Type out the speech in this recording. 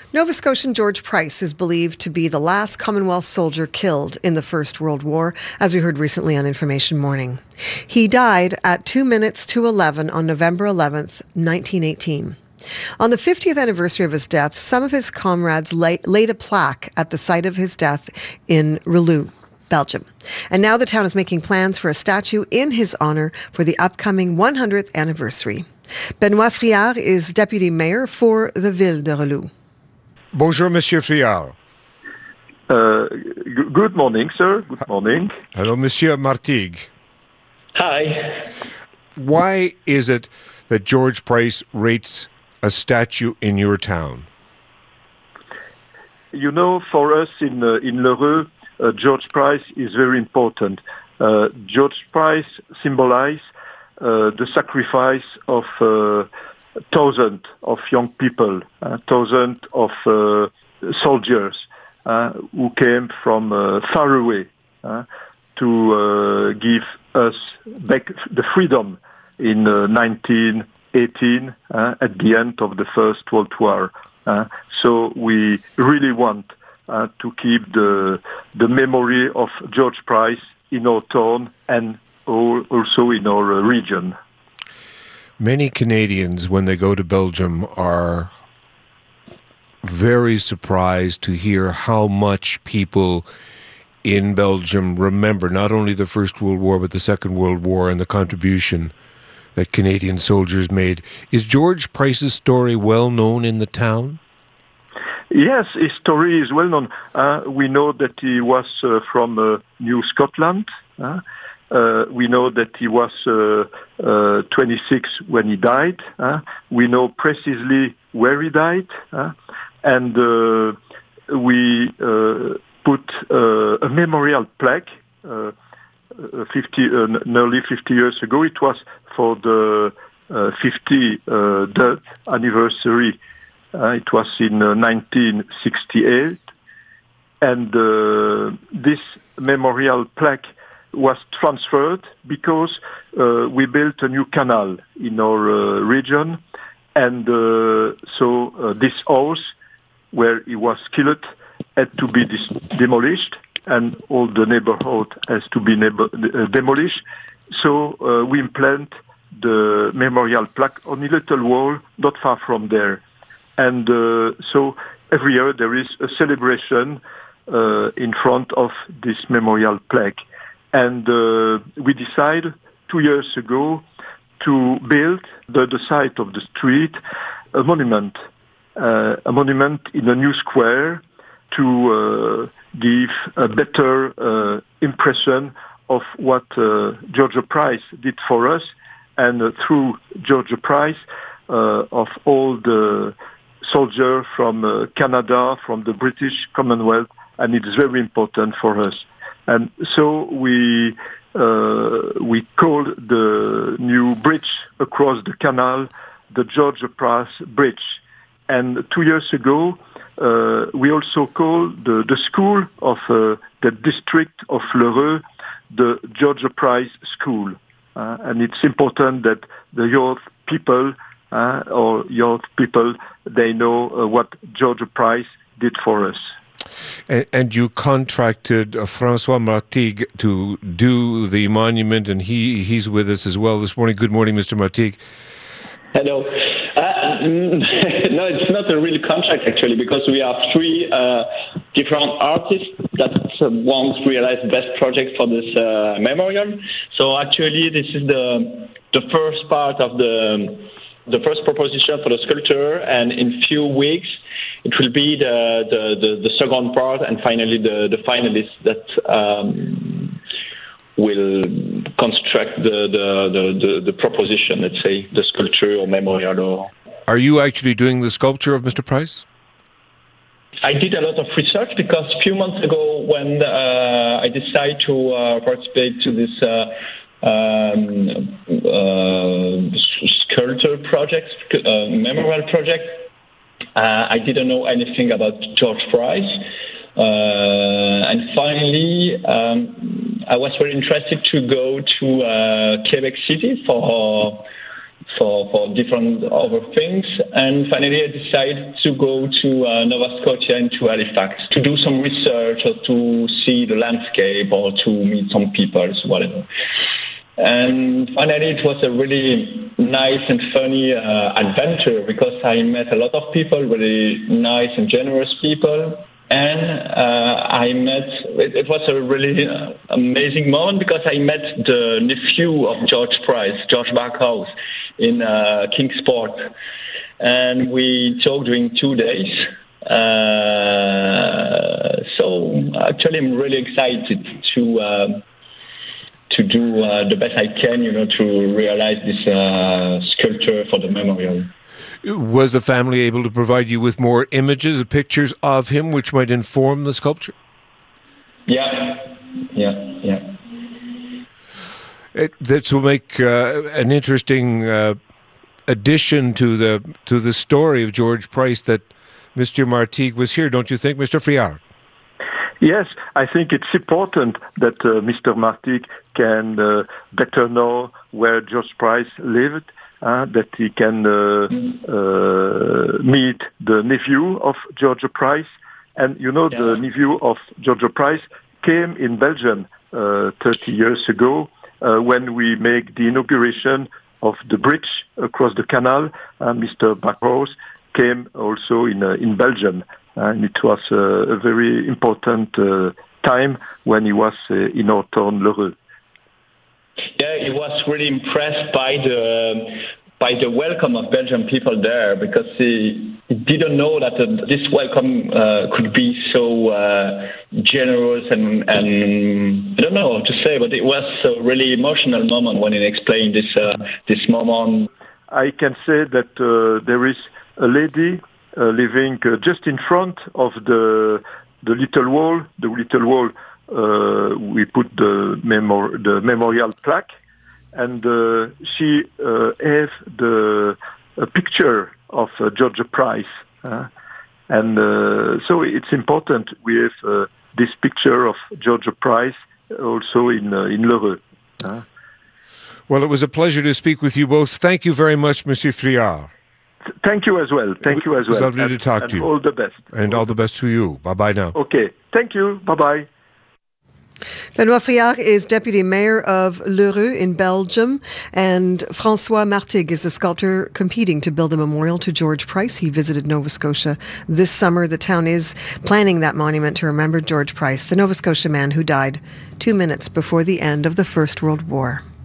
Nova Scotian George Price is believed to be the last Commonwealth soldier killed in the First World War, as we heard recently on Information Morning. He died at 2 minutes to 11 on November 11th, 1918. On the 50th anniversary of his death, some of his comrades laid a plaque at the site of his death in Relou, Belgium. And now the town is making plans for a statue in his honour for the upcoming 100th anniversary. Benoît Friard is deputy mayor for the Ville de Relou. Bonjour, Monsieur Friard. Good morning, sir. Good morning. Hello, Monsieur Martigues. Hi. Why is it that George Price rates a statue in your town? You know, for us in Lheureux, George Price is very important. George Price symbolizes the sacrifice of thousands of young people, thousands of soldiers who came from far away to give us back the freedom in 1918 at the end of the First World War. So we really want to keep the memory of George Price in our town and also in our region. Many Canadians, when they go to Belgium, are very surprised to hear how much people in Belgium remember not only the First World War, but the Second World War and the contribution that Canadian soldiers made. Is George Price's story well known in the town? Yes, his story is well known. We know that he was from New Scotland. We know that he was 26 when he died. We know precisely where he died. And we put a memorial plaque nearly 50 years ago. It was for the 50th anniversary. It was in 1968. And this memorial plaque was transferred because we built a new canal in our region, and so this house where he was killed had to be demolished, and all the neighborhood has to be demolished. So we implant the memorial plaque on a little wall not far from there, and so every year there is a celebration in front of this memorial plaque. And we decided 2 years ago to build the side of the street a monument in a new square to give a better impression of what George Price did for us, and through George Price of all the soldiers from Canada, from the British Commonwealth, and it's very important for us. And so we called the new bridge across the canal the George Price Bridge. And 2 years ago, we also called the school of the district of Lheureux the George Price School. And it's important that the youth people, they know what George Price did for us. And you contracted François Martigues to do the monument, and he's with us as well this morning. Good morning, Mr. Martigues. Hello. No, it's not a real contract, actually, because we have three different artists that want to realize the best project for this memorial. So actually, this is the first part of the first proposition for the sculpture, and in few weeks it will be the second part, and finally the finalists that will construct the proposition, let's say, the sculpture or memorial. Are you actually doing the sculpture of Mr. Price? I did a lot of research because a few months ago when I decided to participate to this sculpture project, memorial project, I didn't know anything about George Price. And finally, I was very interested to go to Quebec City for for different other things. And finally, I decided to go to Nova Scotia and to Halifax to do some research or to see the landscape or to meet some people, whatever. And finally, it was a really nice and funny adventure because I met a lot of people, really nice and generous people. And it was a really amazing moment because I met the nephew of George Price, George Backhouse, in Kingsport. And we talked during 2 days. So actually, I'm really excited to do the best I can, to realize this sculpture for the memorial. Was the family able to provide you with more images, pictures of him, which might inform the sculpture? Yeah. This will make an interesting addition to the story of George Price that Mr. Martigues was here, don't you think, Mr. Friard? Yes, I think it's important that Mr. Martigues can better know where George Price lived, that he can meet the nephew of George Price. And, the nephew of George Price came in Belgium 30 years ago when we make the inauguration of the bridge across the canal. Mr. Backhouse came also in Belgium. And it was a very important time when he was in our town, Lheureux. Yeah, he was really impressed by the welcome of Belgian people there because he didn't know that this welcome could be so generous and I don't know how to say, but it was a really emotional moment when he explained this moment. I can say that there is a lady living just in front of the little wall. The little wall, we put the memorial plaque, and she has a picture of George Price. And so it's important we have this picture of George Price also in Lheureux. Well, it was a pleasure to speak with you both. Thank you very much, Monsieur Friard. Thank you as well. It was lovely to talk to you. And all the best. And all the best to you. Bye-bye now. Okay. Thank you. Bye-bye. Benoit Friard is Deputy Mayor of Lheureux in Belgium, and François Martigues is a sculptor competing to build a memorial to George Price. He visited Nova Scotia this summer. The town is planning that monument to remember George Price, the Nova Scotia man who died 2 minutes before the end of the First World War.